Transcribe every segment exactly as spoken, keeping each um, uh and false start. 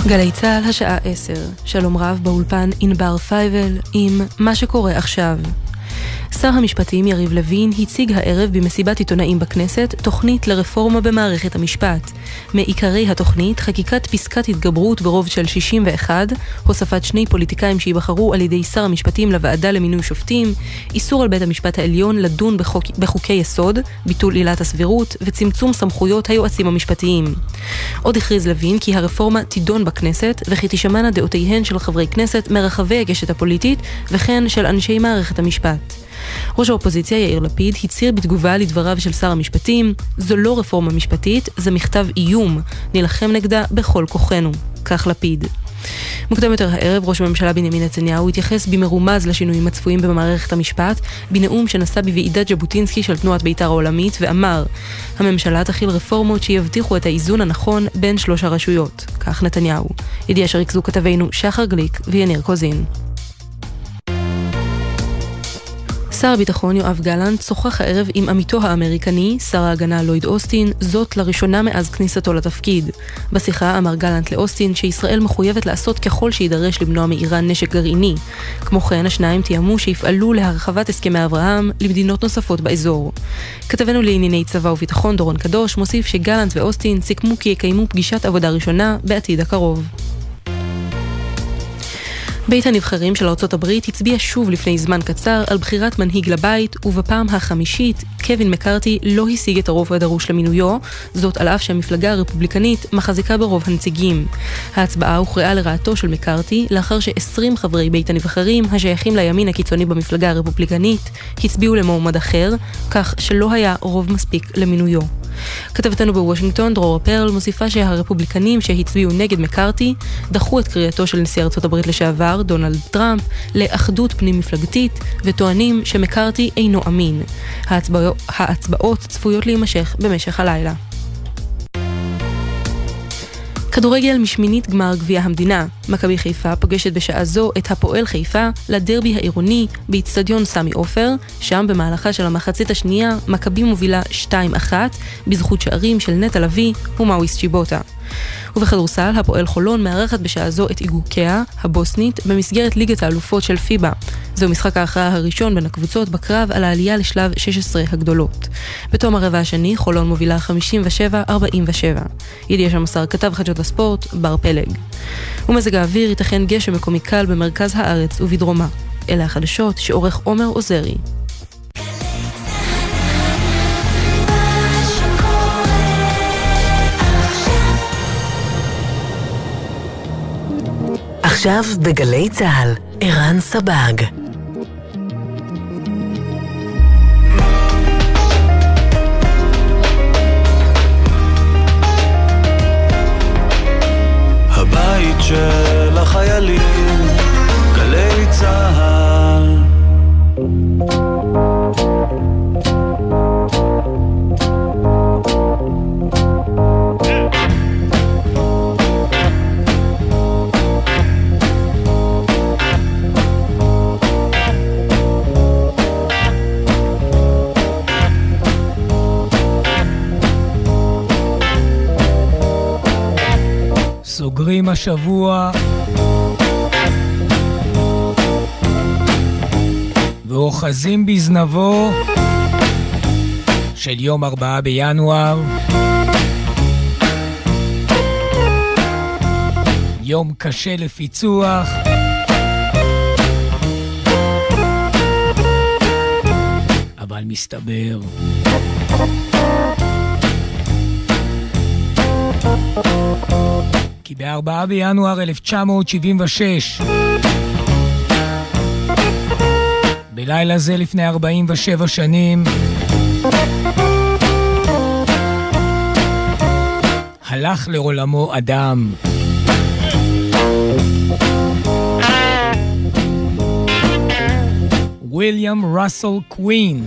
גלי צהל, השעה עשר. שלום רב, באולפן ענבר פייבל עם מה שקורה עכשיו. שר המשפטים יריב לוין הציג הערב במסיבת עיתונאים בכנסת תוכנית לרפורמה במערכת המשפט. מעיקרי התוכנית חקיקת פסקת התגברות ברוב של שישים ואחת, הוספת שני פוליטיקאים שיבחרו על ידי שר המשפטים לוועדה למינוי שופטים, איסור על בית המשפט העליון לדון בחוק, בחוקי יסוד, ביטול עילת הסבירות וצמצום סמכויות היועצים המשפטיים. עוד הכריז לוין כי הרפורמה תידון בכנסת וכי תשמענה דעותיהן של חברי כנסת מרחבי הקשת הפוליטית וכן של אנשי מערכת המשפט. ראש האופוזיציה יאיר לפיד הצהיר בתגובה לדבריו של שר המשפטים, זו לא רפורמה משפטית, זה מכתב איום, נלחם נגדה בכל כוחנו, כך לפיד. מוקדם יותר הערב, ראש הממשלה בנימין נתניהו התייחס במרומז לשינויים הצפויים במערכת המשפט, בנאום שנשא בוועידת ז'בוטינסקי של תנועת בית"ר העולמית, ואמר, הממשלה תכיל רפורמות שיבטיחו את האיזון הנכון בין שלוש הרשויות, כך נתניהו. ידיעה שריכזו כתבינו שחר גליק ויניר קוזין. שר הביטחון יואב גלנט שוחח הערב עם עמיתו האמריקני, שר ההגנה לויד אוסטין, זאת לראשונה מאז כניסתו לתפקיד. בשיחה אמר גלנט לאוסטין שישראל מחויבת לעשות ככל שידרש למנוע מאיראן נשק גרעיני. כמו כן, השניים תיאמו שיפעלו להרחבת הסכמי אברהם למדינות נוספות באזור. כתבנו לענייני צבא וביטחון דורון קדוש מוסיף שגלנט ואוסטין סיכמו כי יקיימו פגישת עבודה ראשונה בעתיד הקרוב. בית הנבחרים של ארצות הברית הצביע שוב לפני זמן קצר על בחירת מנהיג לבית, ובפעם החמישית קווין מקארתי לא השיג את הרוב הדרוש למינויו, זאת על אף שהמפלגה הרפובליקנית מחזיקה ברוב הנציגים. ההצבעה הוכרעה לרעתו של מקארתי לאחר ש-עשרים חברי בית הנבחרים השייכים לימין הקיצוני במפלגה הרפובליקנית הצביעו למועמד אחר, כך שלא היה רוב מספיק למינויו. כתבתנו בוושינגטון דרורה פרל מוסיפה שהרפובליקנים שהצביעו נגד מקארתי דחו את קריאתו של נשיא ארצות הברית לשעבר דונלד טראמפ לאחדות פנים מפלגתית וטוענים שמקארתי אינו אמין. ההצבע... ההצבעות צפויות להימשך במשך הלילה. כדורגל משמינית גמר גביע המדינה. מכבי חיפה פוגשת בשעה זו את הפועל חיפה לדרבי העירוני באצטדיון סמי עופר, שם במהלכה של המחצית השנייה מכבי מובילה שתיים אחת בזכות שערים של נטע לביא ומאוויס צ'יבוטה. ובכדורסל, הפועל חולון מארחת בשעה זו את איגוקיה, הבוסנית, במסגרת ליגת האלופות של פיבה. זהו משחק ההכרעה הראשון בין הקבוצות בקרב על העלייה לשלב שש עשרה הגדולות. בתום הרבע השני, חולון מובילה חמישים ושבע ארבעים ושבע. ידיעה שמסר כתב חדשות הספורט, בר פלג. ומזג האוויר ייתכן גשם מקומי קל במרכז הארץ ובדרומה. אלה החדשות שעורך עומר עוזרי. עכשיו בגלי צהל, ערן סבג. הבית של החיילים, גלי צהל. סוגרים השבוע ואוחזים בזנבו של יום ארבעה בינואר, יום קשה לפיצוח, אבל מסתבר כי ב-ארבעה בינואר אלף תשע מאות שבעים ושש, בלילה זה לפני ארבעים ושבע שנים, הלך לעולמו אדם. וויליאם ראסל קווין.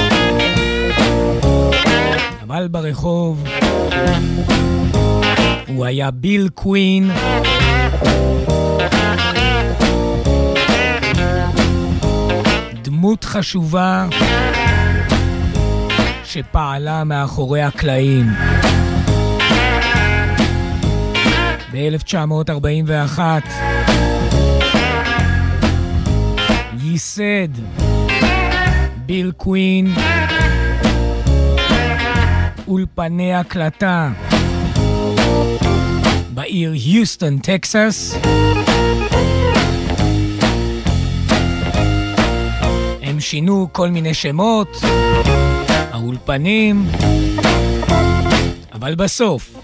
אבל ברחוב הוא היה ביל קווין, דמות חשובה שפעלה מאחורי הקלעים. ב-אלף תשע מאות ארבעים ואחת. ייסד ביל קווין אולפני הקלטה בעיר היוסטון, טקסס. הם שינו כל מיני שמות, האולפנים, אבל בסוף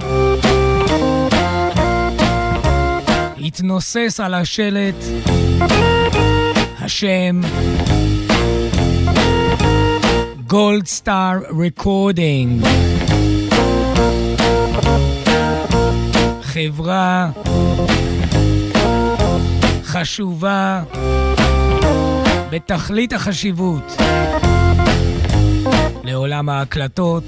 התנוסס על השלט השם Gold Star Recording, חברה חשובה בתכלית החשיבות לעולם ההקלטות,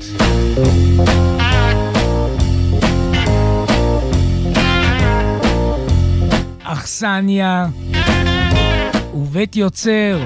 אכסניה ובית יוצר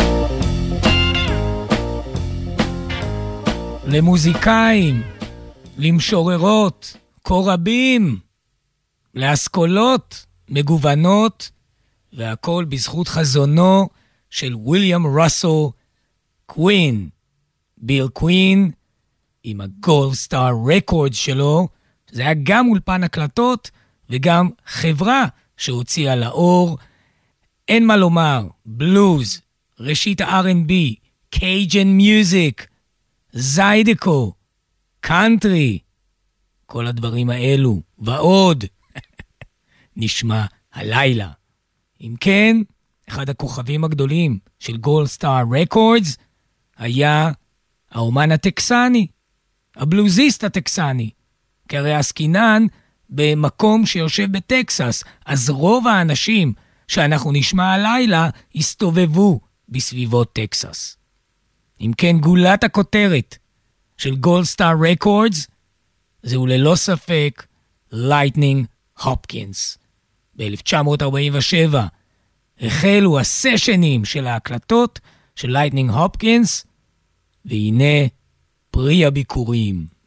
למוזיקאים, למשוררות, קורבים, לאסכולות מגוונות, והכל בזכות חזונו של וויליאם רוסל קווין, ביל קווין, עם הגולד סטאר רקורד שלו. זה היה גם אולפן הקלטות וגם חברה שהוציאה לאור. אין מה לומר, בלוז, ראשית ה-אר אנד בי, קייג'ן מיוזיק, זיידקו, קאנטרי, כל הדברים האלו ועוד נשמע הלילה. אם כן, אחד הכוכבים הגדולים של גולד סטאר רקורדס היה האומן הטקסני, הבלוזיסט הטקסני, כי הרי עסקינן במקום שיושב בטקסס, אז רוב האנשים שאנחנו נשמע הלילה הסתובבו בסביבות טקסס. אם כן, גולת הכותרת של גולד סטאר רקורדס זהו ללא ספק לייטנינג הופקינס. ב-אלף תשע מאות ארבעים ושבע החלו הסשנים של ההקלטות של לייטנינג הופקינס, והנה פרי הביקורים.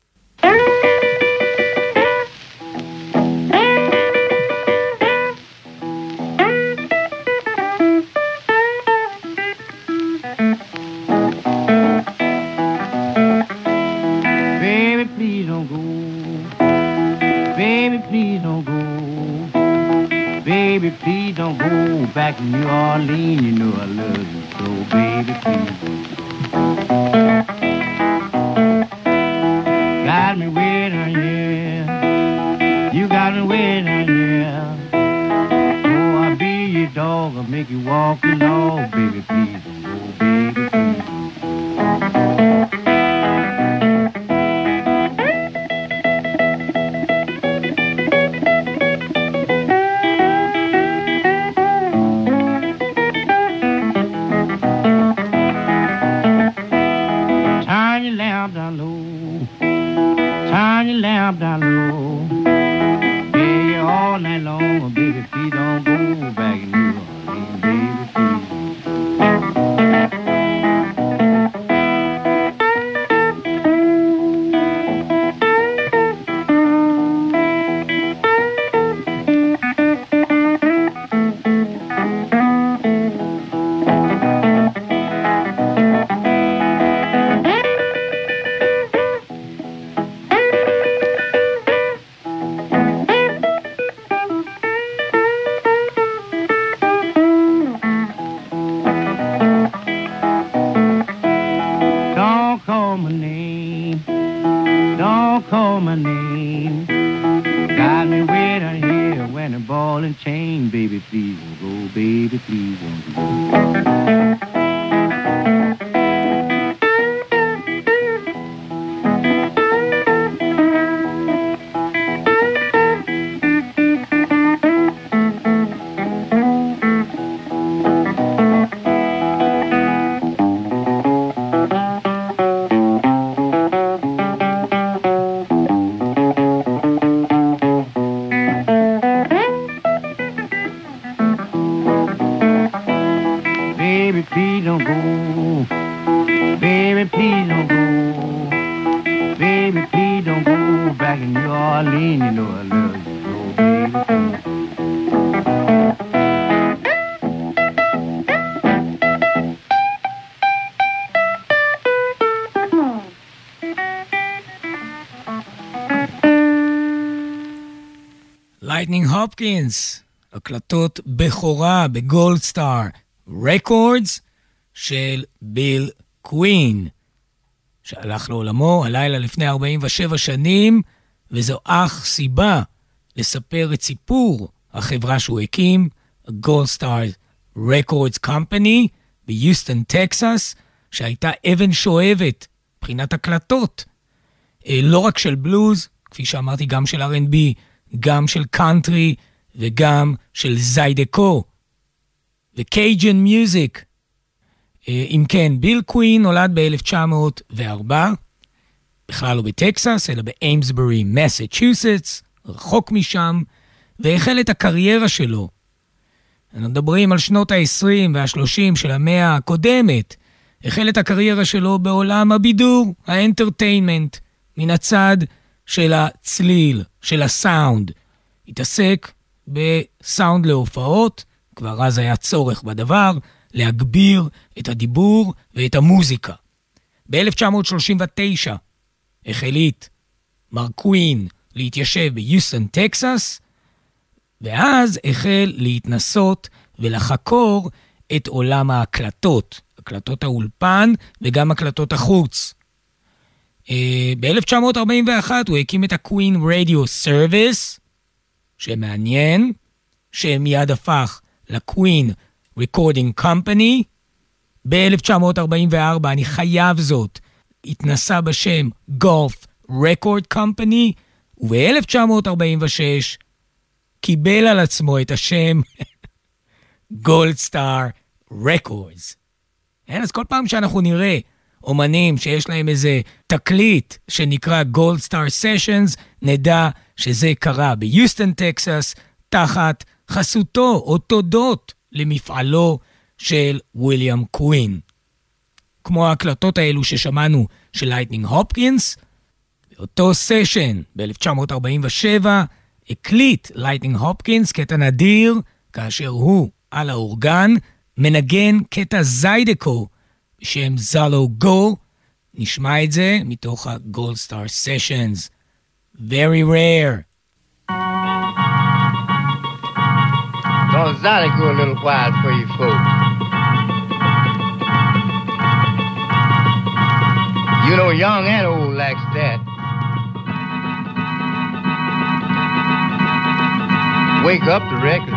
Baby, please don't go back to New Orleans. You know I love you so, baby, please don't go. Got me waiting, yeah. You got me waiting, yeah. Oh, I'll be your dog. I'll make you walk along. Baby, please don't go, baby, please don't go. Lamp down low, yeah, you all night long, baby, please don't go back in New Orleans, baby, please. Back in New Orleans, you know I love you so. לייטנינג הופקינס, הקלטות בכורה בגולד סטאר רקורדס של ביל קווין, שהלך לעולמו הלילה לפני ארבעים ושבע שנים, וזו אך סיבה לספר את סיפור החברה שהוא הקים, גולד סטאר רקורדס קומפני ביוסטון, טקסס, שהייתה אבן שואבת מבחינת הקלטות, לא רק של בלוז, כפי שאמרתי, גם של אר אנד בי, גם של קאנטרי וגם של זיידקו וקייג'ן מיוזיק. אם כן, ביל קווין נולד ב-אלף תשע מאות וארבע, בכלל לא בטקסס, אלא באיימסברי, מסצ'וסטס, רחוק משם, והחל את הקריירה שלו. אנחנו מדברים על שנות ה-עשרים וה-שלושים של המאה הקודמת. החל את הקריירה שלו בעולם הבידור, האנטרטיינמנט, מן הצד של הצליל, של הסאונד. התעסק בסאונד להופעות, כבר אז היה צורך בדבר, להגביר את הדיבור ואת המוזיקה. ב-אלף תשע מאות שלושים ותשע החליט מר קווין להתיישב ביוסטון, טקסס, ואז החל להתנסות ולחקור את עולם ההקלטות, הקלטות האולפן וגם הקלטות החוץ. ב-אלף תשע מאות ארבעים ואחת הוא הקים את ה-Queen Radio Service, שמעניין, שמיד הפך ל-Queen Recording Company. ב-אלף תשע מאות ארבעים וארבע, אני חייב זאת, התנסה בשם Gulf Record Company, וב-אלף תשע מאות ארבעים ושש קיבל על עצמו את השם Gold Star Records. אז כל פעם שאנחנו נראה אומנים שיש להם איזה תקליט שנקרא Gold Star Sessions, נדע שזה קרה ביוסטון, טקסס, תחת חסותו או תודות למפעלו של וויליאם קווין. כמו ההקלטות האלו ששמענו של לייטנינג הופקינס, באותו סשן ב-אלף תשע מאות ארבעים ושבע הקליט לייטנינג הופקינס קטע נדיר, כאשר הוא על האורגן מנגן קטע זיידקו בשם זלו גו. נשמע את זה מתוך ה-Gold Star Sessions. Very rare. Gonna Zydeco a little while for you folks. You know, young and old likes that. Wake up the record.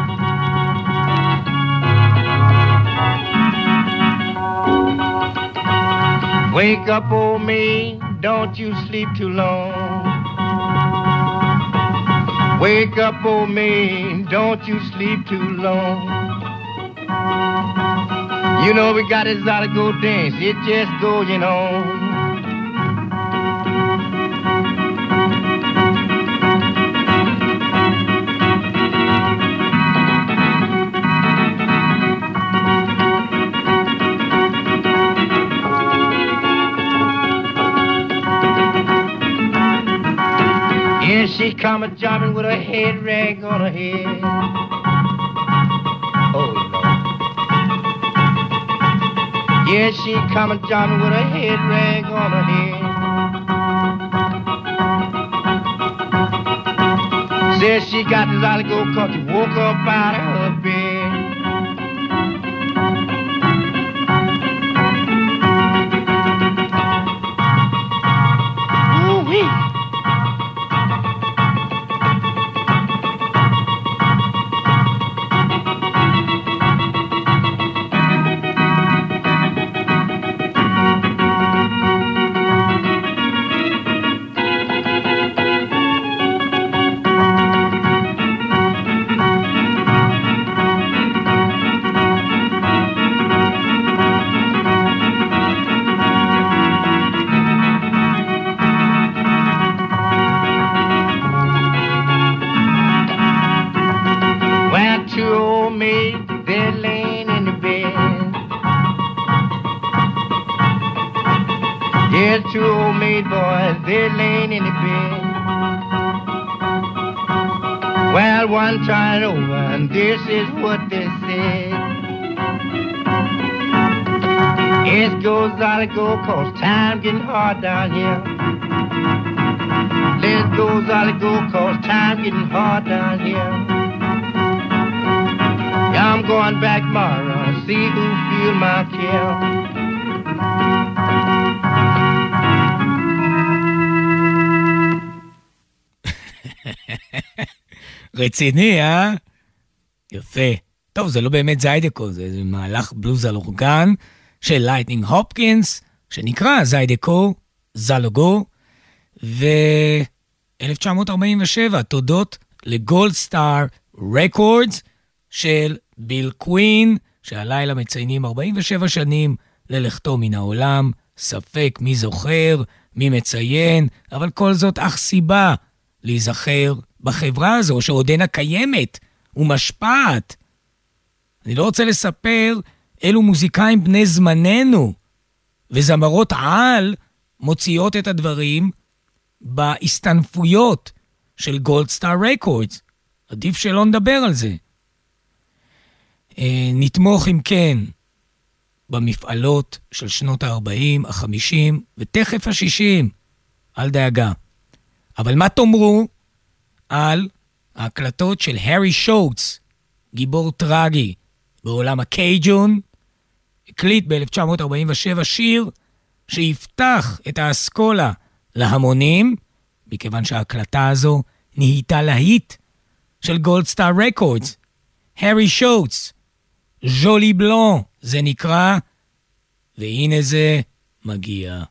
Wake up, old me, don't you sleep too long. Wake up, old me, don't you sleep too long. You know we got this Zydeco dance, it just going on. Here she come a-jobbing with her head rag on her head. Oh, Lord. Yeah, she come a-jobbing with her head rag on her head. Says she got this Zydeco 'cause she woke up out of her bed. Ooh-wee. Two old maid boys, they're laying in the bed. Well, one tried over, and this is what they said. It goes out to go, cause time getting hard down here. It goes out to go, cause time getting hard down here. Yeah, I'm going back tomorrow and see who feel my care. רציני, אה? יפה. טוב, זה לא באמת זיידקו, זה מהלך בלוז על אורגן של לייטנינג הופקינס, שנקרא זיידקו, זלוגו, ו-אלף תשע מאות ארבעים ושבע, תודות לגולד סטאר רקורדס של ביל קווין, שהלילה מציינים ארבעים ושבע שנים ללכתו מן העולם, ספק מי זוכר, מי מציין, אבל כל זאת אך סיבה להיזכר בחברה הזו, שעודנה קיימת ומשפעת. אני לא רוצה לספר אילו מוזיקאים בני זמננו וזמרות על מוציאות את הדברים בהסתנפויות של גולד סטאר רקורדס. עדיף שלא נדבר על זה. נתמוך אם כן במפעלות של שנות ה-ארבעים, ה-חמישים ותכף ה-שישים. אל דאגה. אבל מה תאמרו על ההקלטות של הרי שוטס, גיבור טרגי בעולם הקייג'ון, הקליט ב-אלף תשע מאות ארבעים ושבע שיר שיפתח את האסכולה להמונים, מכיוון שההקלטה הזו נהייתה להיט של גולד סטאר רקורדס. הרי שוטס, ז'ולי בלון, זה נקרא, והנה זה מגיע.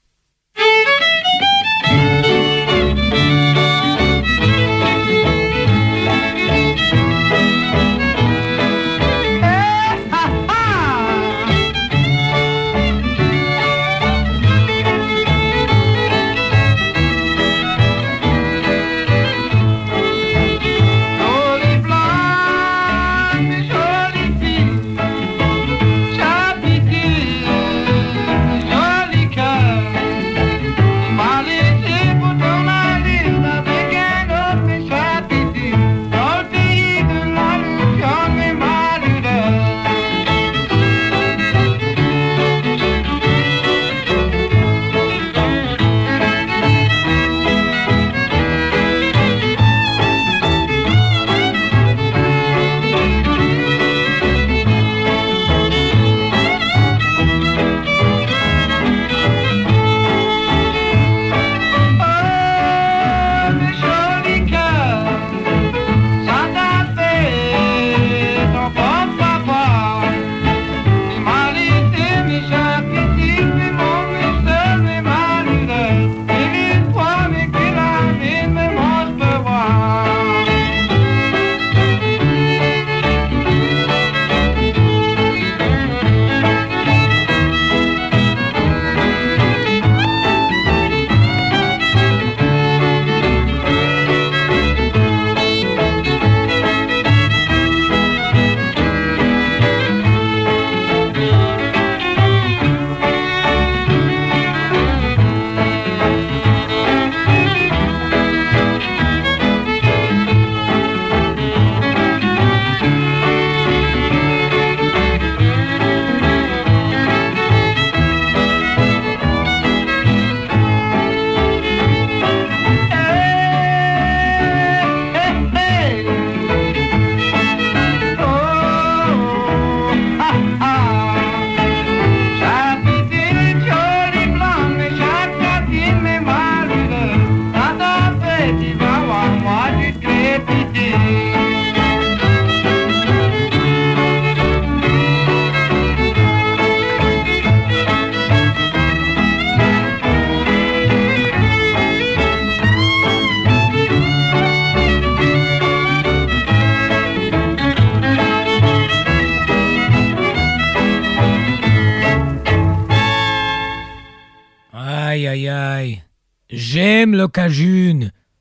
J'aime le cajun.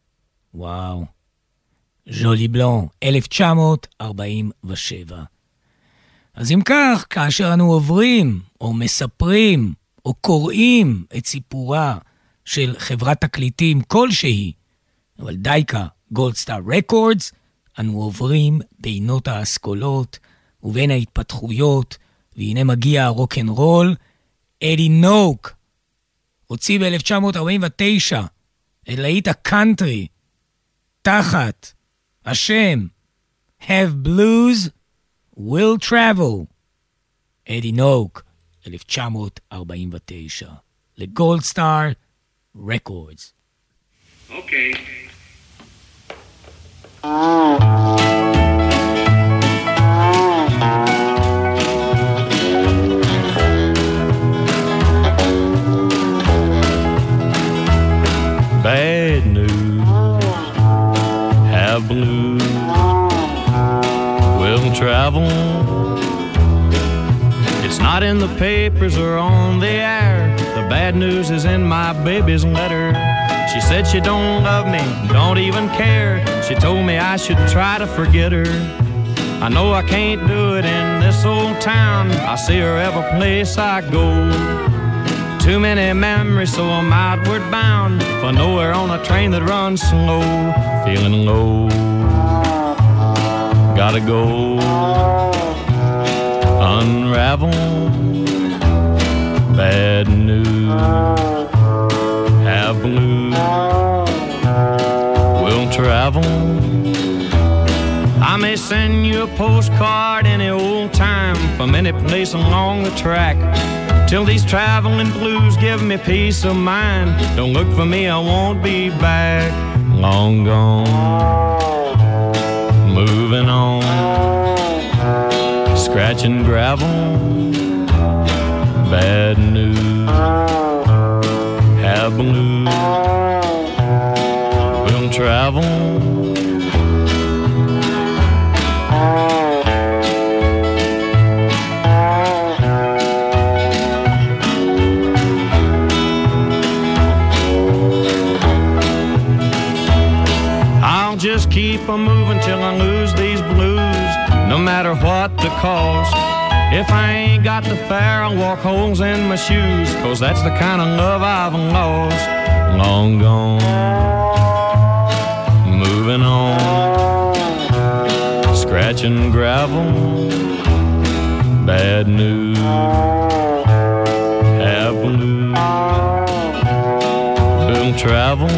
וואו. ז'ולי בלון, אלף תשע מאות ארבעים ושבע. אז אם כך, כאשר אנו עוברים, או מספרים, או קוראים את סיפורה של חברת תקליטים כלשהי, אבל דייקה, גולד סטאר רקורדס, אנו עוברים בינות האסכולות ובין ההתפתחויות, והנה מגיע הרוק'נ'רול. אדי נוק הוציא ב-אלף תשע מאות ארבעים ותשע את להיט הקאנטרי תחת השם Have Blues Will Travel. אדי נוק, אלף תשע מאות ארבעים ותשע, לגולד סטאר רקורדס. אוקיי. Bad news, have blues, will travel. It's not in the papers or on the air. The bad news is in my baby's letter. She said she don't love me, don't even care. She told me I should try to forget her. I know I can't do it in this old town. I see her every place I go. Too many memories, so I'm outward bound. For nowhere on a train that runs slow. Feeling low, gotta go. Unravel, bad news, have blues, will travel. I may send you a postcard any old time from any place along the track. Till these traveling blues give me peace of mind. Don't look for me, I won't be back. Long gone, moving on, scratching gravel. Bad news, have blues, will travel. Just keep a moving till I lose these blues, no matter what the cost. If I ain't got the fare, I'll walk holes in my shoes, cause that's the kind of love I've lost. Long gone, moving on, scratching gravel. Bad news, have blues, will travel.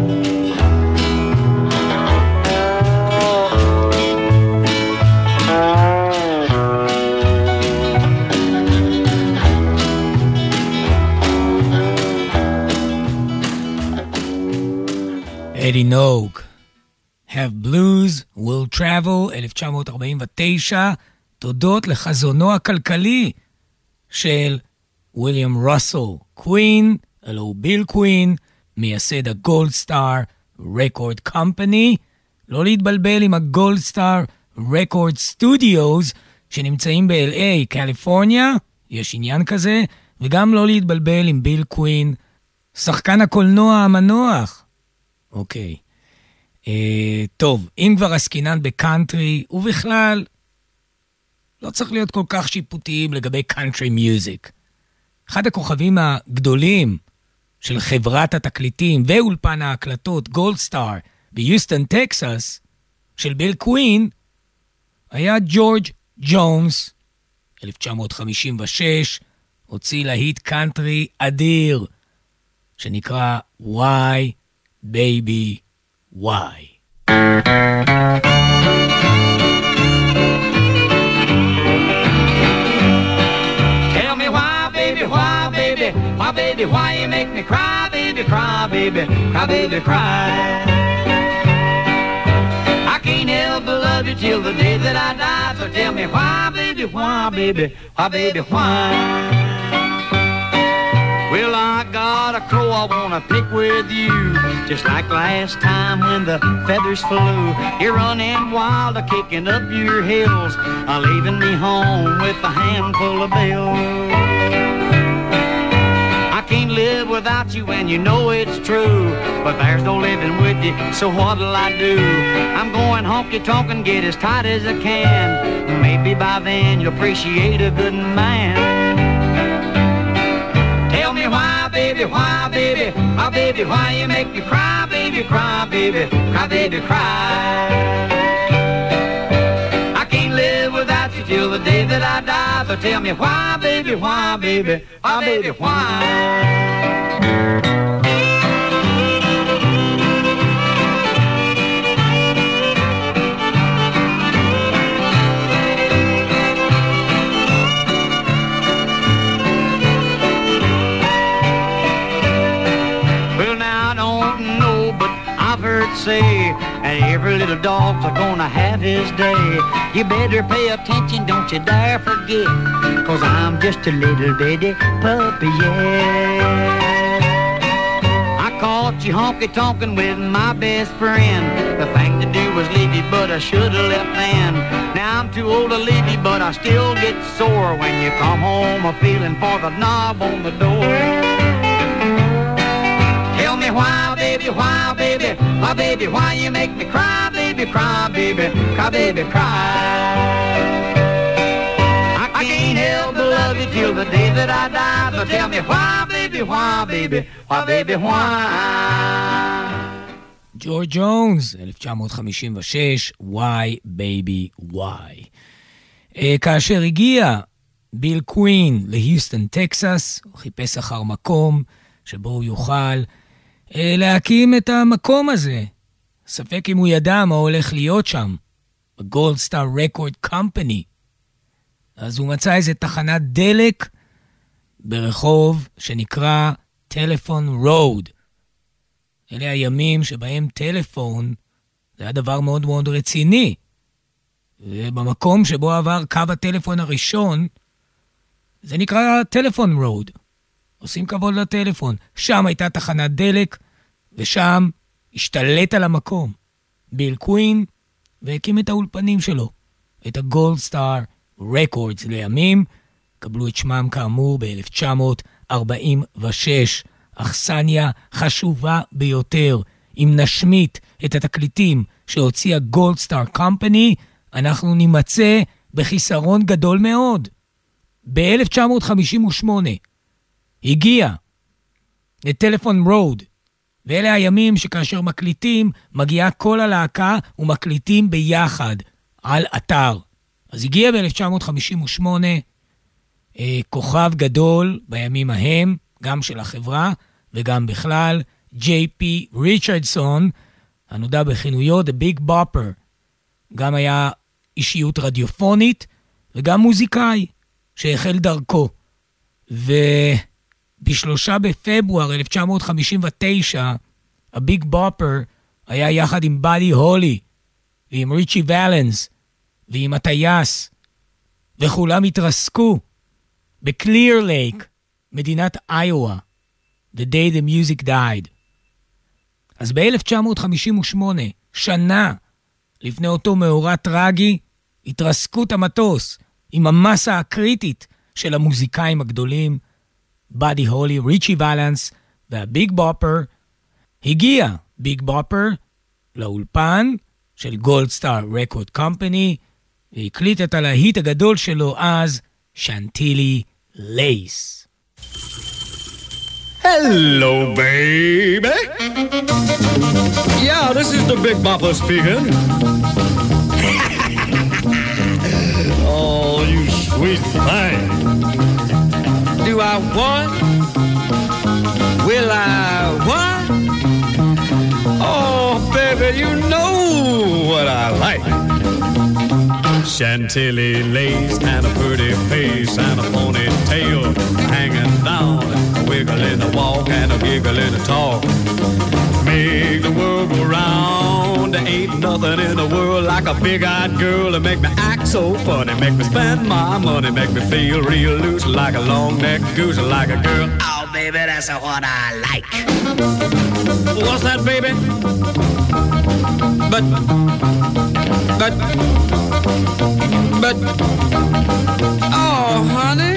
אדי נוק, Have Blues Will Travel, אלף תשע מאות ארבעים ותשע, תודות לחזונו הכלכלי של וויליאם רוסל קווין, אלו ביל קווין, מייסד הגולד סטאר רקורד קומפני. לא להתבלבל עם הגולד סטאר רקורד סטודיוס שנמצאים ב-אל איי, קליפורניה, יש עניין כזה, וגם לא להתבלבל עם ביל קווין, שחקן הקולנוע המנוח. אוקיי. אה, טוב, אם כבר עסקינן בקאנטרי, ובכלל, לא צריך להיות כל כך שיפוטיים לגבי קאנטרי מיוזיק. אחד הכוכבים הגדולים של חברת התקליטים ואולפן ההקלטות גולד סטאר ביוסטון, טקסס, של ביל קווין, היה ג'ורג' ג'ונס. אלף תשע מאות חמישים ושש הוציא להיט קאנטרי אדיר, שנקרא Why Baby Why. Tell me why, baby, why, baby, why, baby, why you make me cry, baby, cry, baby, cry, baby, cry. I can't help but love you till the day that I die. So tell me why, baby, why, baby, why, baby, why. Well, I got a crow I wanna pick with you, just like last time when the feathers flew. You're running wild, a kicking up your heels, a leaving me home with a handful of bills. I can't live without you and you know it's true, but there's no living with you, so what'll I do? I'm going honky-tonk and get as tight as I can. Maybe by then you'll appreciate a good man. Tell me why, baby, why, baby, why, baby, why you make me cry, baby, cry, baby, cry, baby, cry. I die, but tell me why, baby, why, baby, why, baby, why? Say, and every little dog's gonna have his day. You better pay attention, don't you dare forget, 'cause I'm just a little bitty puppy, yeah. I caught you honky-tonkin' with my best friend. The thing to do was leave you, but I should've left then. Now I'm too old to leave you, but I still get sore when you come home a feeling for the knob on the door. Tell me why, baby, why, baby, why, baby, why you make me cry, baby, cry, baby, cry, baby, cry. I, I can't help but love you till the day that I die, but tell me why, baby, why, baby, why, baby, why. ג'ורג' ג'ונס, אלף תשע מאות חמישים ושש, Why, baby, why. כאשר הגיע ביל קווין להיוסטון, טקסס, הוא חיפש אחר מקום שבו הוא יוכל להקים את המקום הזה. ספק אם הוא ידע מה הולך להיות שם. ב-Gold Star Record Company. אז הוא מצא איזה תחנת דלק ברחוב שנקרא טלפון רוד. אלה הימים שבהם טלפון זה היה דבר מאוד מאוד רציני. ובמקום שבו עבר קו הטלפון הראשון, זה נקרא טלפון רוד. עושים כבוד לטלפון. שם הייתה תחנת דלק, ושם השתלט על המקום ביל קווין, והקים את האולפנים שלו, את הגולד סטאר רקורדס לימים, קבלו את שמם כאמור ב-אלף תשע מאות ארבעים ושש, אכסניה חשובה ביותר. אם נשמיט את התקליטים שהוציאה גולד סטאר קומפני, אנחנו נימצא בחיסרון גדול מאוד. ב-אלף תשע מאות חמישים ושמונה הגיע לטלפון רוד, ואלה הימים שכאשר מקליטים, מגיעה כל הלהקה ומקליטים ביחד על אתר. אז הגיע ב-אלף תשע מאות חמישים ושמונה אה, כוכב גדול בימים ההם, גם של החברה וגם בכלל, ג'יי פי ריצ'רדסון, הנודע בכינויו The Big Bopper. גם היה אישיות רדיופונית וגם מוזיקאי שהחל דרכו. ובשלושה בפברואר אלף תשע מאות חמישים ותשע, הביג בופר היה יחד עם באדי הולי ועם ריצ'י ולנס ועם הטייס, וכולם התרסקו בקליר לייק, מדינת איואה, the day the music died. אז ב-אלף תשע מאות חמישים ושמונה, שנה לפני אותו מאורע טרגי, התרסקות המטוס עם המסה הקריטית של המוזיקאים הגדולים, באדי הולי, ריצ'י ולנס והביג בופר. הגיע ביג בופר לאולפן של גולד סטאר רקורד קומפני, והקליט את הלהיט הגדול שלו אז, שנטילי לייס. Hello, baby. Yeah, this is the Big Bopper speaking. Oh, you sweet thing. Do I want? Will I what? Oh, baby, you know what I like. Chantilly lace and a pretty face and a ponytail hanging down, a wiggle in the walk and a giggle in the talk. Make the world go round. There ain't nothing in the world like a big-eyed girl to make me act so funny, make me spend my money, make me feel real loose like a long-necked goose, like a girl. Oh, baby, that's what I like. What's that, baby? But, but, but, oh, honey.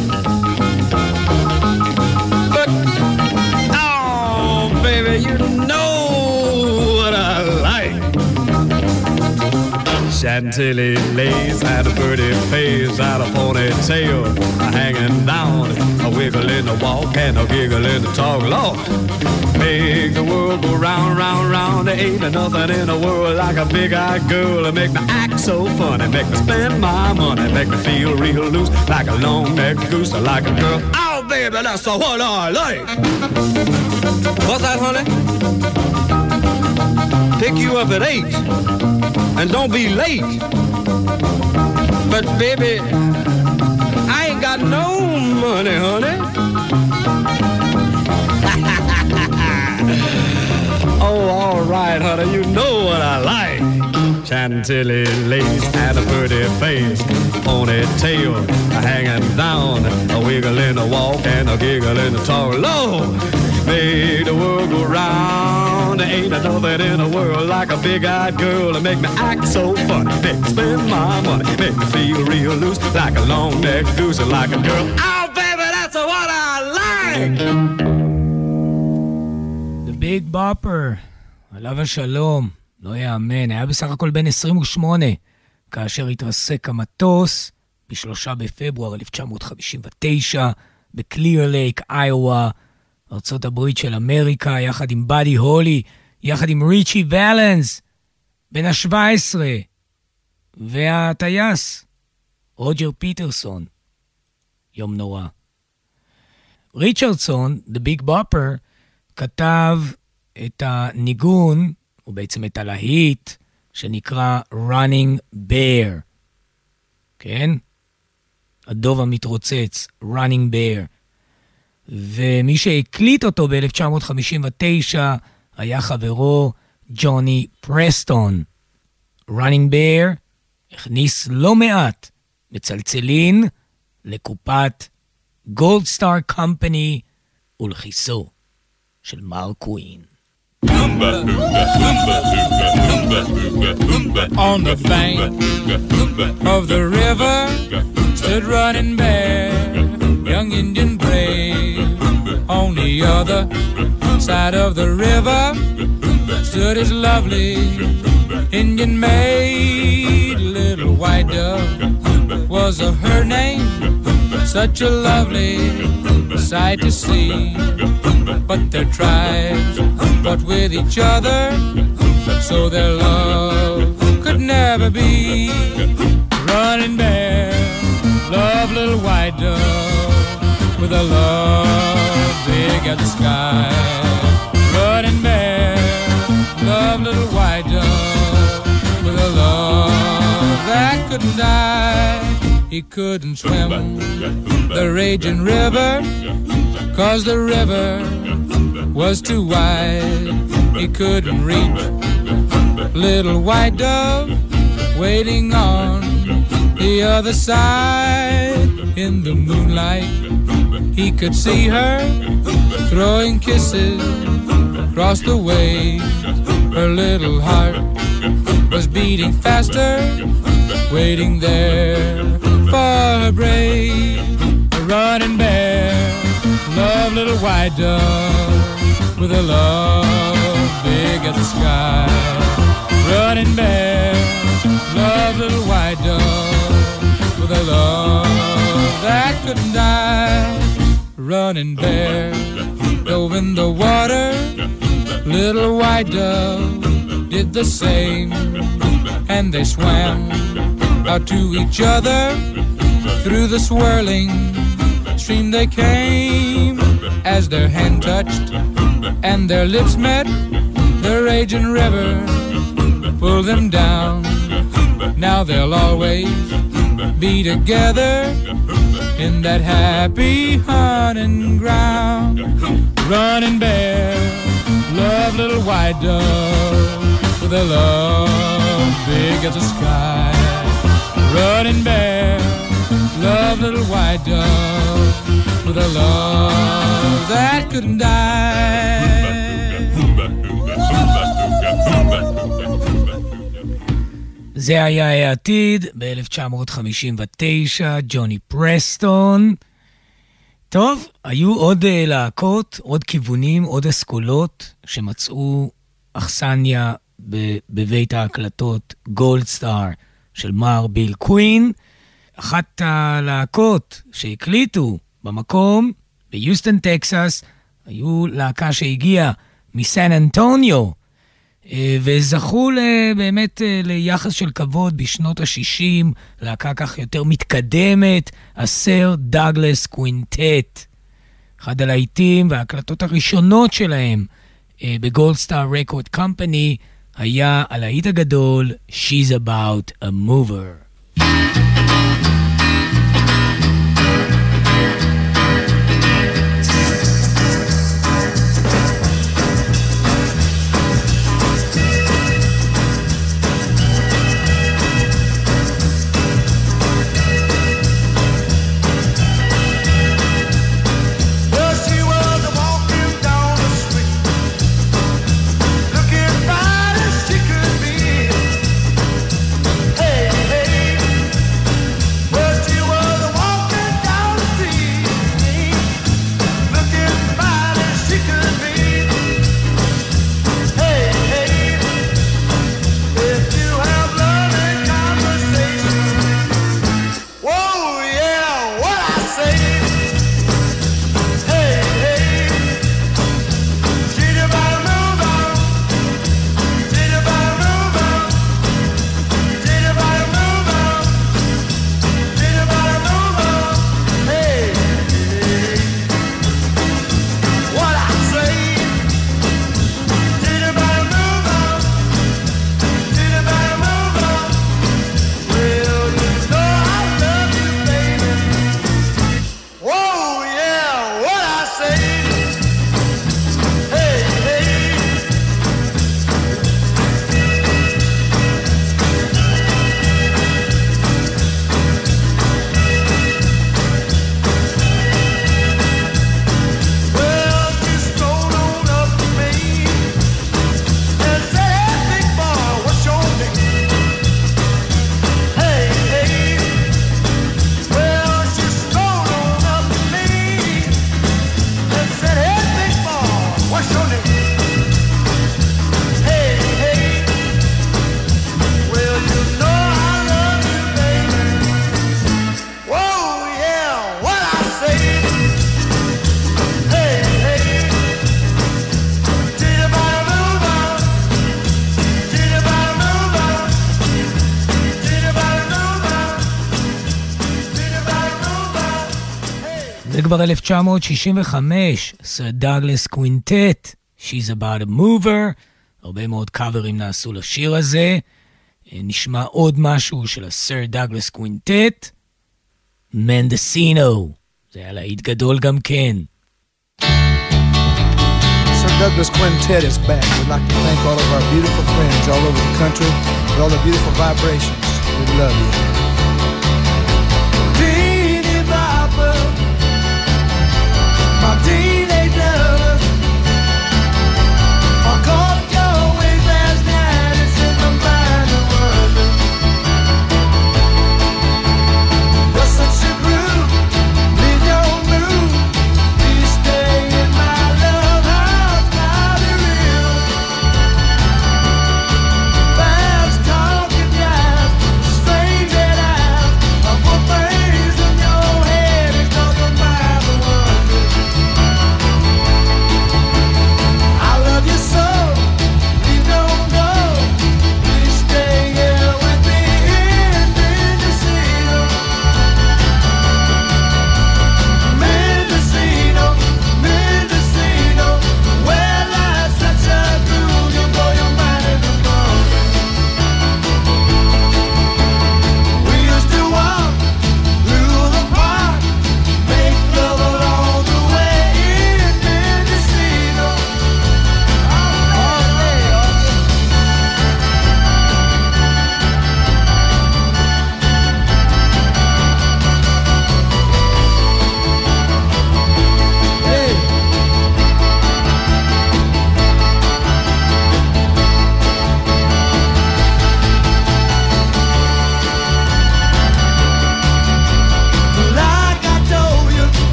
But, oh, baby, you know what I like. Chantilly lace and a pretty face and a ponytail hanging down, a wiggle in the walk and a giggle in the talk. Lord, make the world go round, round, round. There ain't nothing in the world like a big-eyed girl to make me act so funny, make me spend my money, make me feel real loose like a long-necked goose, like a girl. Oh, baby, that's what I like. What's that, honey? Pick you up at eight, and don't be late. But baby, I ain't got no money, honey. Oh, all right, honey, you know what I like. Chantilly lace and a pretty face, ponytail hanging down, a wiggle in the walk and a giggle in the talk. Lord, make the world go round. There ain't nothing in the world like a big-eyed girl to make me act so funny, make me spend my money, make me feel real loose like a long-necked goose, like a girl. Oh, baby, that's what I like. The Big Bopper, עליו השלום, לא יאמן, היה בסך הכל בן עשרים ושמונה, כאשר התרסק המטוס בשלושה בפברואר אלף תשע מאות חמישים ותשע, בקליר לייק, איואה, ארצות הברית של אמריקה, יחד עם באדי הולי, יחד עם ריצ'י ולנס, בן ה-שבע עשרה, והטייס, רוג'ר פיטרסון. יום נורא. ריצ'רדסון, The Big Bopper, כתב את הניגון, או בעצם את הלהיט, שנקרא Running Bear. כן? הדוב המתרוצץ, Running Bear. ומי שהקליט אותו ב-אלף תשע מאות חמישים ותשע היה חברו ג'וני פרסטון. Running Bear הכניס לא מעט מצלצלין לקופת גולד סטאר קומפני ולכיסו של מר קווין. On the bank of the river stood Running Bear, young Indian brave. On the other side of the river stood his lovely Indian maid. Little white dove was her name, such a lovely sight to see. But their tribes fought with each other, so their love could never be. Running Bear loved little white dove with a love big as the sky. Running Bear loved little white dove with a love that couldn't die. He couldn't swim the raging river, 'cause the river was too wide. He couldn't reach little white dove waiting on the other side. In the moonlight he could see her throwing kisses across the waves. Her little heart was beating faster, waiting there for her brave. Running Bear loved little white dove with a love big as the sky. Running Bear loved little white dove with a love that couldn't die. Running Bear dove in the water, little white dove did the same, and they swam out to each other. Through the swirling stream they came. As their hand touched and their lips met, the raging river pulled them down. Now they'll always be together in that happy hunting ground. Running Bear loved little white dove with a love big as the sky. Running Bear loved little white dove with a love that couldn't die. זה היה העתיד ב-אלף תשע מאות חמישים ותשע, ג'וני פרסטון. טוב, היו עוד להקות, עוד כיוונים, עוד אסכולות שמצאו אכסניה בבית ההקלטות גולד סטאר של מר ביל קווין, אחת הלהקות שהקליטו במקום, ביוסטון, טקסס, היו להקה שהגיעה מסן אנטוניו, וזכו באמת ליחס של כבוד בשנות ה-שישים, להקה כך יותר מתקדמת, הסר דאגלס קווינטט. אחד הלהיטים וההקלטות הראשונות שלהם בגולדסטאר רקורד קומפני היה הלהיט הגדול She's About a Mover. זה כבר אלף תשע מאות שישים וחמש, סר דאגלס קווינטט, She's About a Mover, הרבה מאוד קאברים נעשו לשיר הזה, נשמע עוד משהו של הסר דאגלס קווינטט, מנדסינו, זה היה להיט גדול גם כן. Sir Douglas Quintet is back. We'd like to thank all of our beautiful friends all over the country for all the beautiful vibrations. We love you. Teeny Bopper, my teenage love, I caught your wings last night. It's in my mind a wonder. You're such a groove, leave your groove. Please stay in my love house, cloudy real. Fast talking jive, strange and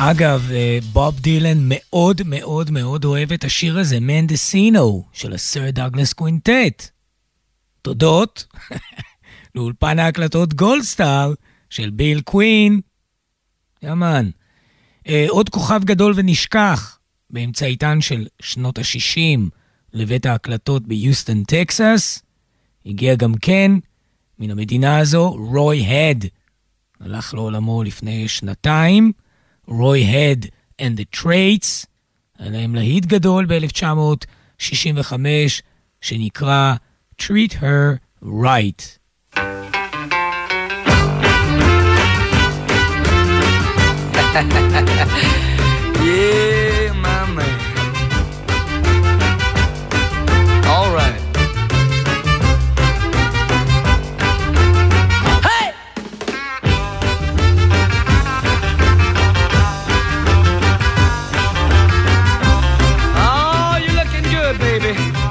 אגב, בוב דילן מאוד מאוד מאוד אוהב את השיר הזה, מנדסינו, של הסר דאגלס קווינטט. תודות לאולפן ההקלטות גולדסטאר של ביל קווין. יאמן. עוד כוכב גדול ונשכח, באמצעיתן של שנות ה-שישים לבית ההקלטות ביוסטון, טקסס, הגיע גם כן מן המדינה הזו, רוי הד. הלך לעולמו לפני שנתיים, רוי הד and the Traits, עליהם להיט גדול ב-אלף תשע מאות שישים וחמש, שנקרא Treat Her Right. Yeah, my man. All right. Hey! Oh, you're looking good, baby.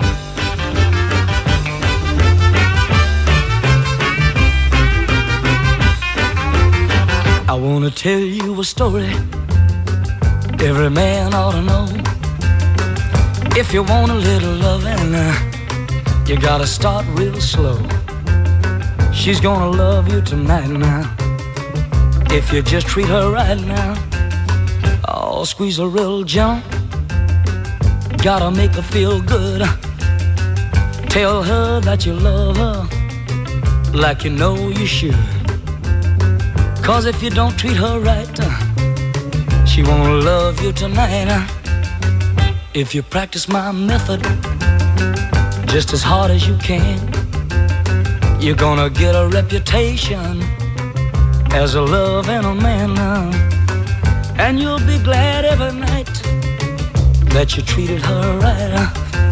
I wanna tell you a story every man ought to know. If you want a little loving, uh, you gotta start real slow. She's gonna love you tonight now, if you just treat her right now. Oh, squeeze her real gentle, gotta make her feel good. Tell her that you love her like you know you should. Cause if you don't treat her right, uh, she won't love you tonight. uh. If you practice my method just as hard as you can, you're gonna get a reputation as a loving a man. uh. And you'll be glad every night that you treated her right. uh.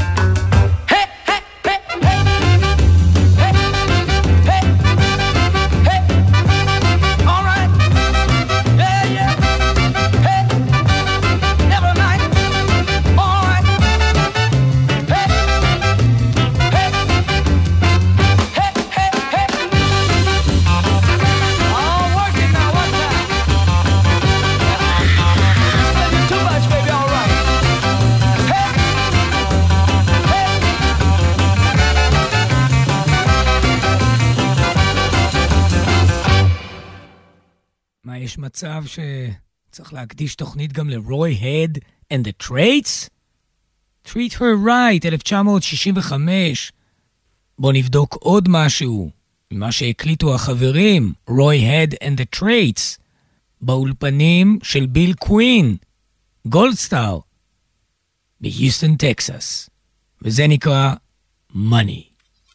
יש מצב שצריך להקדיש תוכנית גם לרוי הד and the Traits? Treat Her Right, אלף תשע מאות שישים וחמש. בוא נבדוק עוד משהו, ממה שהקליטו החברים, רוי הד and the Traits, באולפנים של ביל קווין, גולדסטאר, ביוסטון, טקסס. וזה נקרא Money.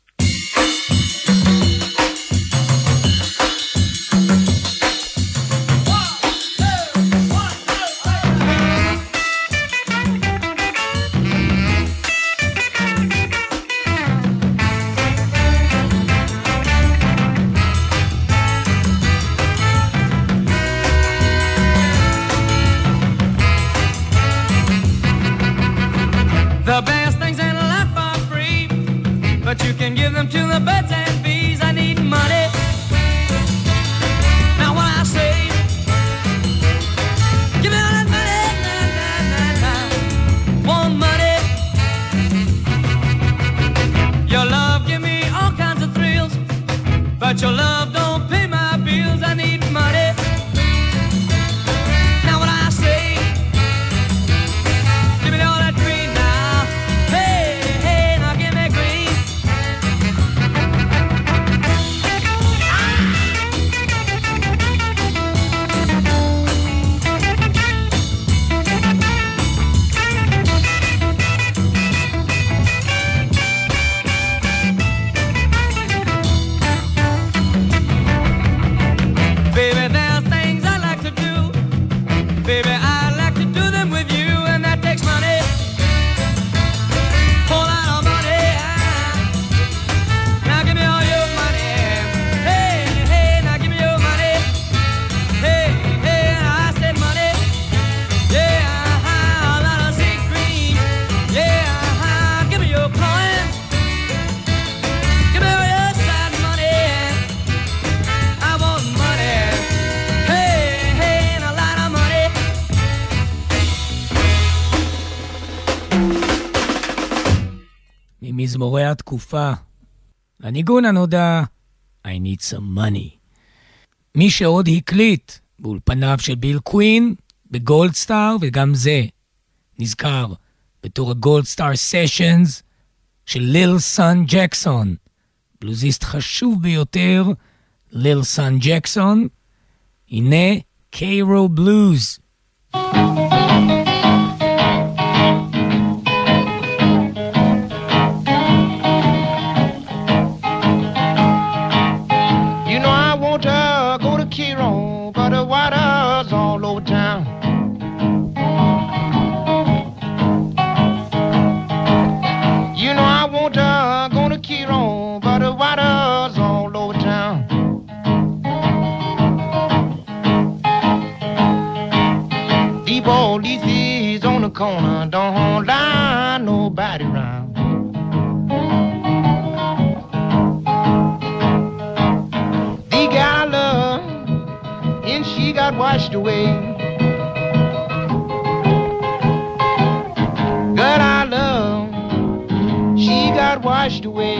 The best things in life are free, but you can give them to the birds and bees. I need money. Now what I say, give me all that money, nah, nah, nah, nah. Want money. Your love give me all kinds of thrills, but your love don't pay my bills. I need money. Now what I say, give me all that green now. ממזמורי התקופה. לניגון הנודע, I need some money. מי שעוד הקליט באולפניו של ביל קווין, בגולדסטאר, וגם זה נזכר בתור הגולדסטאר סשנס של ליל סן ג'קסון, בלוזיסט חשוב ביותר, ליל סן ג'קסון. הנה קיירו בלוז. Water's all over town. You know I want to go to Kieron, but the water's all over town. Deep old leases on the corner, don't lie nobody round. The guy I love, and she got washed away. God I love, she got washed away.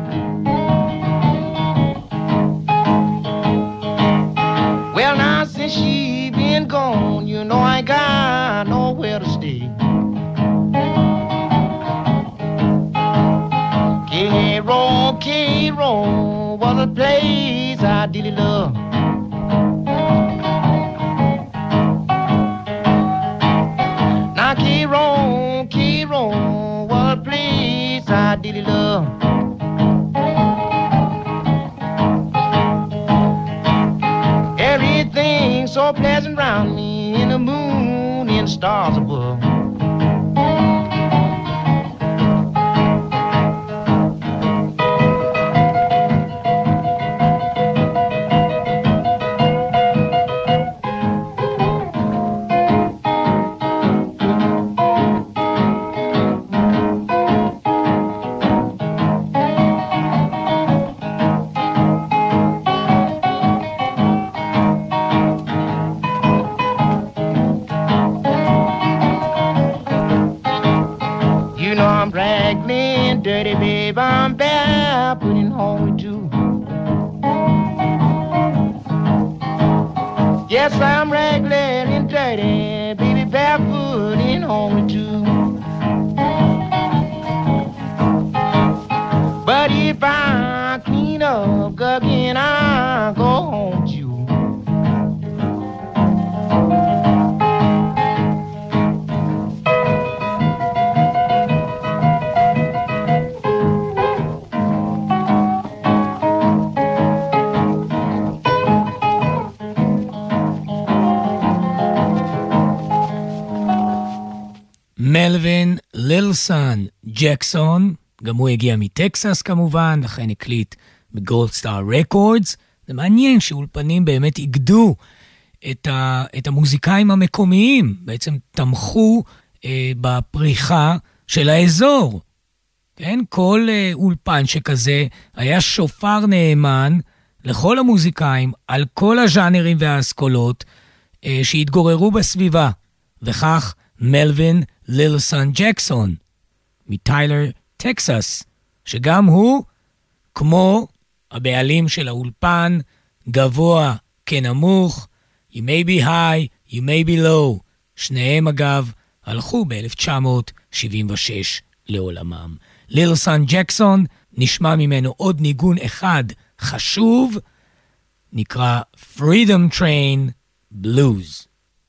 Well now since she been gone, you know I ain't got nowhere to stay. K-Roll, K-Roll was a place I dearly love. Keyron, Keyron, what a place I dearly love. Everything so pleasant round me, in the moon and stars above. Dirty babe, I'm bad, putting home with you. Yes, I'm regular and dirty, baby, barefoot in home with you. But if I clean up again, I'll go home with you. מלווין לילסון ג'קסון, גם הוא הגיע מטקסס כמובן, לכן הקליט בגולדסטאר רקורדס. זה מעניין שאולפנים באמת איגדו את, ה, את המוזיקאים המקומיים, בעצם תמכו אה, בפריחה של האזור. כן? כל אה, אולפן שכזה היה שופר נאמן לכל המוזיקאים, על כל הז'אנרים והאסכולות אה, שהתגוררו בסביבה, וכך מלווין לילסון ג'קסון, מטיילר, טקסס, שגם הוא, כמו הבעלים של האולפן, גבוה כנמוך, you may be high, you may be low. שניהם אגב הלכו ב-אלף תשע מאות שבעים ושש לעולמם. לילסון ג'קסון, נשמע ממנו עוד ניגון אחד חשוב, נקרא Freedom Train Blues.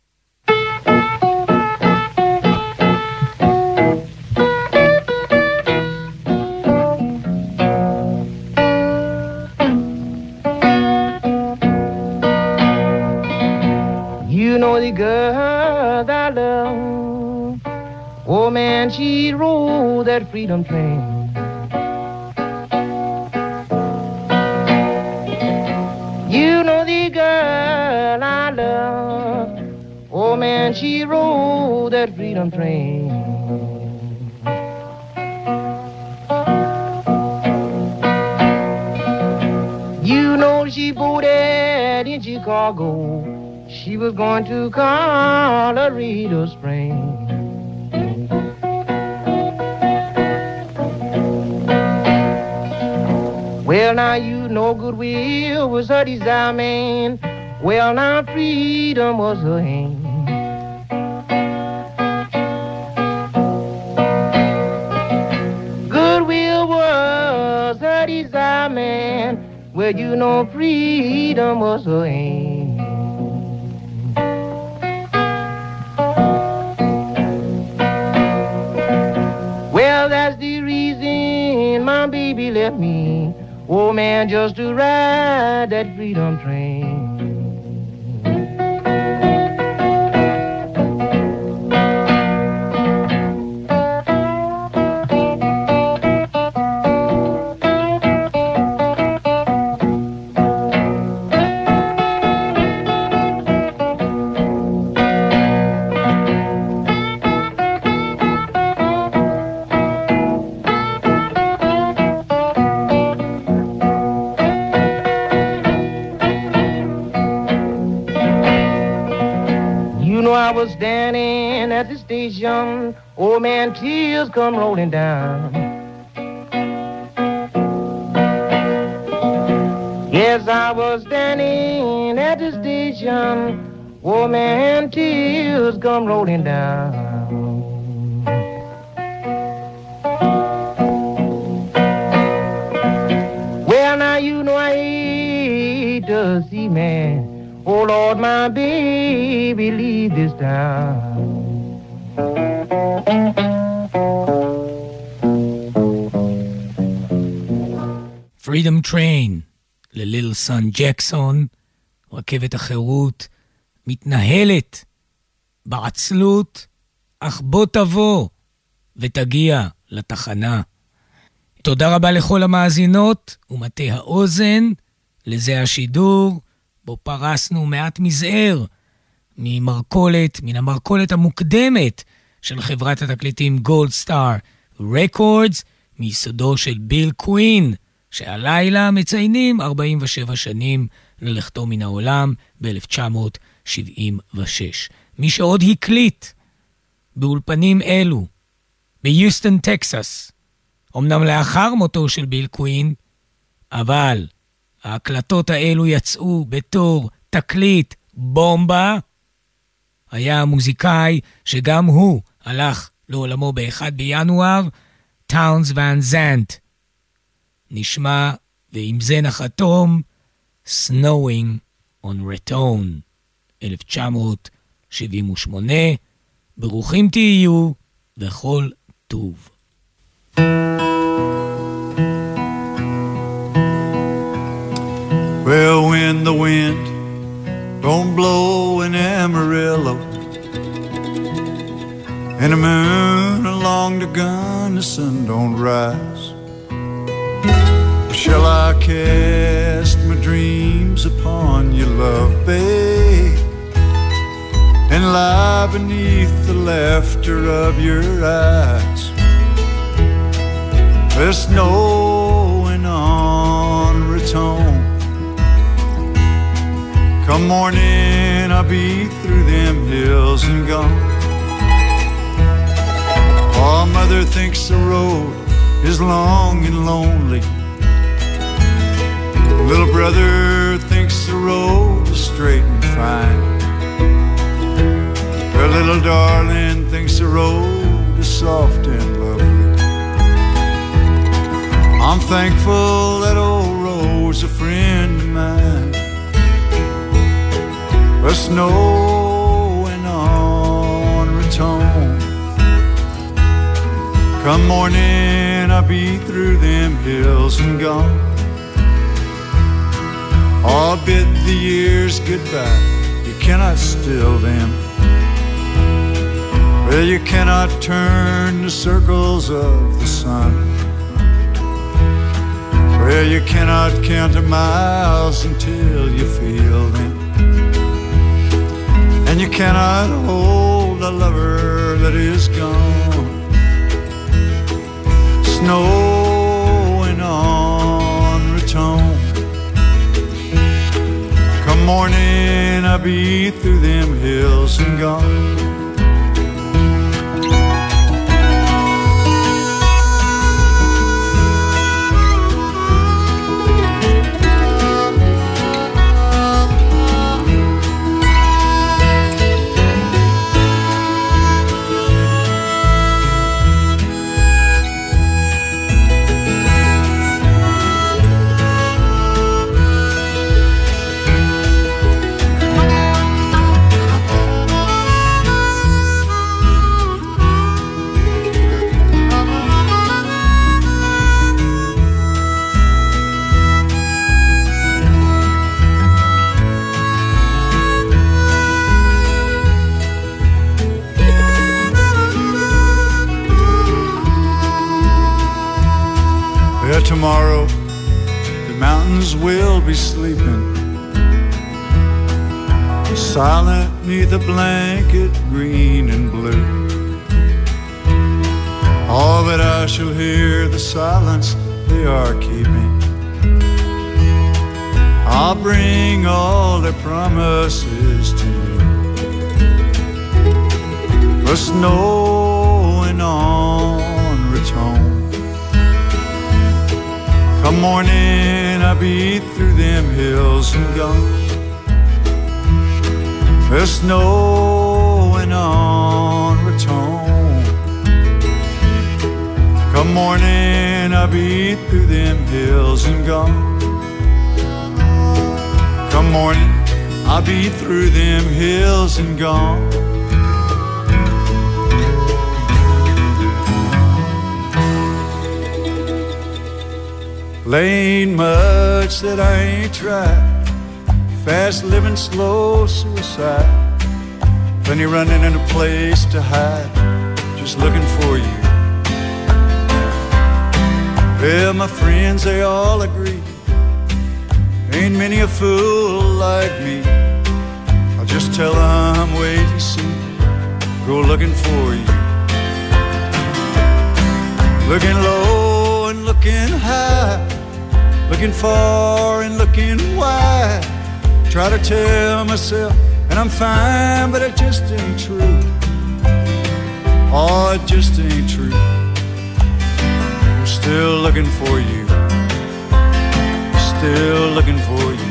You know the girl that I love, oh man, she rode that freedom train. You know the girl I love, oh man, she rode that freedom train. You know she boarded in Chicago, she was going to Colorado Springs. Well, now you know goodwill was her desire, man. Well, now freedom was her aim. Goodwill was her desire, man. Well, you know freedom was her aim. Well, that's the reason my baby left me. Oh man, just to ride that freedom train. Standing at the station, oh man, tears come rolling down. Yes, I was standing at the station, oh man, tears come rolling down. Well, now you know I hate to see man. Oh Lord, my baby, leave this town. Freedom Train, לליל סן ג'קסון, רכבת החירות, מתנהלת בעצלות, אך בוא תבוא ותגיע לתחנה. תודה רבה לכל המאזינות ומטה האוזן, לזה השידור, בו פרסנו מעט מזער ממרקולת, מן המרקולת המוקדמת של חברת התקליטים גולד סטאר רקורדס, מיסודו של ביל קווין, שהלילה מציינים ארבעים ושבע שנים ללכתו מן העולם ב-אלף תשע מאות שבעים ושש. מי שעוד הקליט באולפנים אלו, ביוסטון, טקסס, אמנם לאחר מותו של ביל קווין, אבל ההקלטות האלו יצאו בתור תקליט בומבה, היה המוזיקאי שגם הוא הלך לעולמו ב-אחד בינואר, טאונס ון זנט. נשמע, ועם זה נחתום, Snowing on Raton, אלף תשע מאות שבעים ושמונה. ברוכים תהיו וכל טוב. Well, when the wind don't blow in Amarillo and the moon along the gun, the sun don't rise, shall I cast my dreams upon your love, babe, and lie beneath the laughter of your eyes? There's snowing on Raton. Come morning, I'll be through them hills and gone. Oh, mother thinks the road is long and lonely. Little brother thinks the road is straight and fine. Her little darling thinks the road is soft and lovely. I'm thankful that old road's a friend of mine. The snowing on Raton. Come morning, I'll be through them hills and gone. I'll bid the years goodbye. You cannot still them. Well, you cannot turn the circles of the sun. Well, you cannot count the miles until you feel them. And you cannot hold a lover that is gone. Snowing on Raton. Come morning, I'll be through them hills and gone. Yeah, tomorrow the mountains will be sleeping, silent neath a blanket green and blue. Oh, but I shall hear the silence they are keeping. I'll bring all their promises to you. The snow and on return. Come morning, I beat through them hills and gone. The snow and on return. Come morning, I beat through them hills and gone. Come morning, I beat through them hills and gone. Ain't much that I ain't tried. Fast living, slow suicide. Plenty running in a place to hide, just looking for you. Well, my friends, they all agree, ain't many a fool like me. I'll just tell them, wait and see, go looking for you. Looking low and looking high, looking far and looking wide. Try to tell myself and I'm fine, but it just ain't true. Oh, it just ain't true. I'm still looking for you, still looking for you.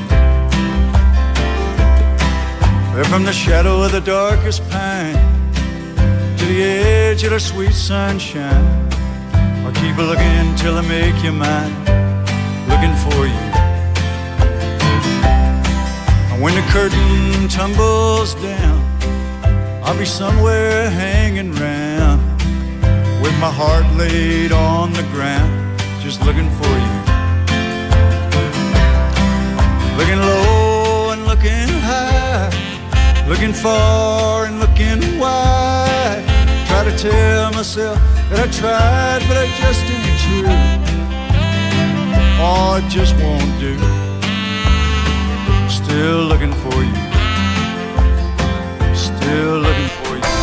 There from the shadow of the darkest pine to the edge of the sweet sunshine, I'll keep looking till I make you mine, looking for you. And when the curtain tumbles down, I'll be somewhere hanging round with my heart laid on the ground, just looking for you. Looking low and looking high, looking far and looking wide. Try to tell myself that I tried, but it just ain't true. Oh, it just won't do. I'm still looking for you, still looking for you.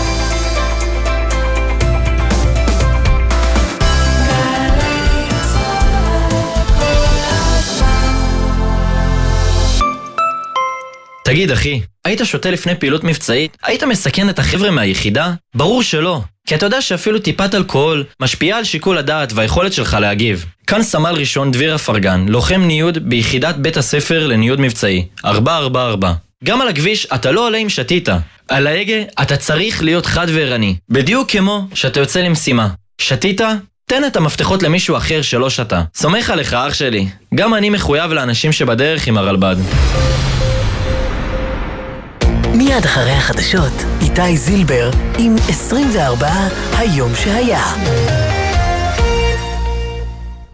תגיד אחי, היית שותה לפני פעילות מבצעית? היית מסכן את החבר'ה מהיחידה? ברור שלא, כי אתה יודע שאפילו טיפת אלכוהול משפיעה על שיקול הדעת והיכולת שלך להגיב. כאן סמל ראשון דביר אפרגן, לוחם ניוד ביחידת בית הספר לניוד מבצעי, ארבע ארבע ארבע. גם על הכביש אתה לא עולה עם שתיתה. על ההגה אתה צריך להיות חד וערני, בדיוק כמו שאתה יוצא למשימה. שתיתה? תן את המפתחות למישהו אחר שלא שתה. סומך עליך אח שלי, גם אני מחויב לאנשים שבדרך עם הרלב"ד. מיד אחרי החדשות, איתי זילבר עם עשרים וארבע היום שהיה.